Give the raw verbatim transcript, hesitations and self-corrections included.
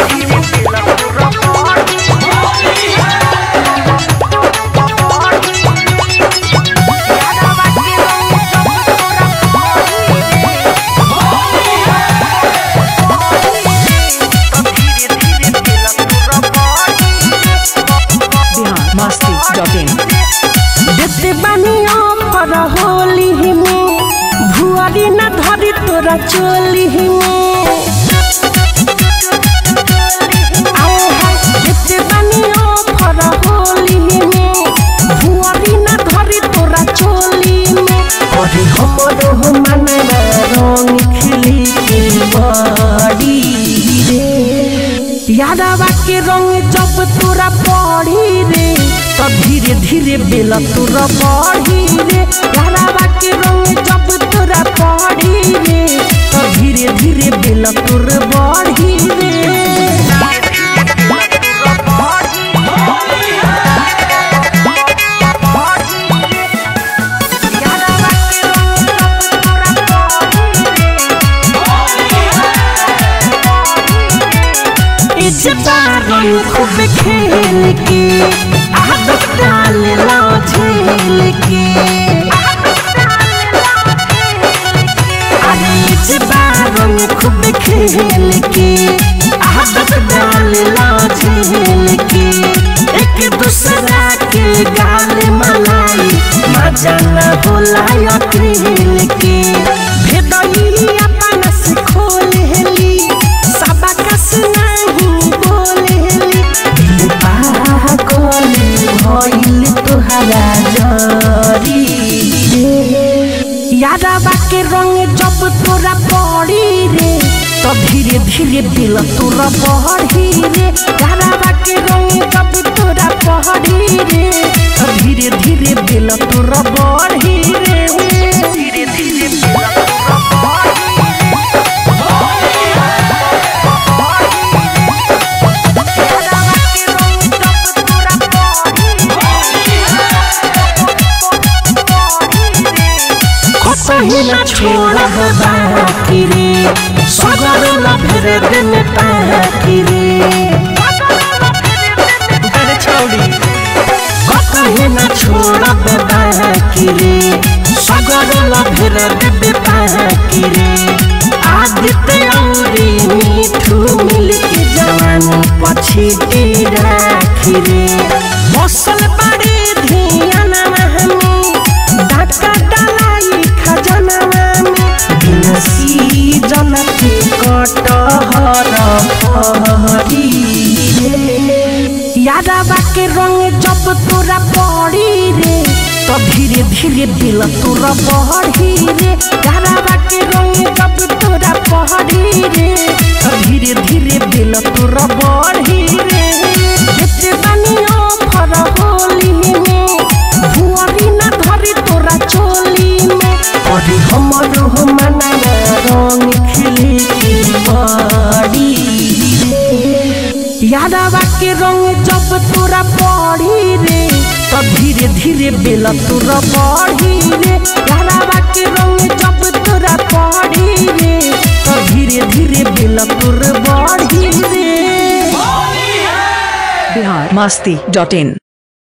देते बानिया पर होली में भुआरी न धरी तोरा चोली में देते बानिया पर होली में भुआरी न धरी तोरा चोली में अरे हमरो मनवा रंग खिली के बड़ी रे यादवा के रंग जब तोरा पड़ी रे तब धीरे धीरे बेला तोरा बढ़ी रे यादवा के रंग जब तोरा पड़ी रे तब धीरे धीरे बेला तोरा बढ़ी रे इस बार खूब खेल के आदत डाल लो झेल के अरे इस बार खूब खेल के आदत डाल लो झेल के एक दूसरा के गाल मलाई मजा न होला अकेल के भेदई अपन से खोल हेली सबका सुना यादवा के रंग जब तोरा पड़ी रे तब धीरे धीरे दिल तोरा बढ़ी रे यादवा के रंग जब तोरा पड़ी रे तब धीरे धीरे दिल तोरा बढ़ी रे धीरे धीरे पहिला छोड़ा बाकी रे सगर लभर दिन पाकी रे अरे छोड़ी पहिला छोड़ा बाकी रे सगर लभर दिन पाकी रे आदित्य औरी मीठू मिलके जवानी पछी राखी रे मौसल बड़ी धियान हमें डाका डालाई खजनवा में बिनसी जनती कटहर फहरी यादवा के रंग जब तोरा पड़ी रे तब धीरे धीरे दिल तोरा बढ़ी रे यादवा के रंग जब तोरा पड़ी रे तब धीरे धीरे दिल तोरा बढ़ी रे देते बानिया पर होली में भुआरी न धरी तोरा चोली में अरे हमरो मनवा रंग खिली के बड़ी यादवा के रंग जब तोरा पड़ी रे तब धीरे धीरे बेला तोरा बढ़ी रे यादवा के रंग जब तोरा पड़ी रे तब धीरे धीरे बेला तोरा बढ़ी रे बिहार मस्ती डॉट इन।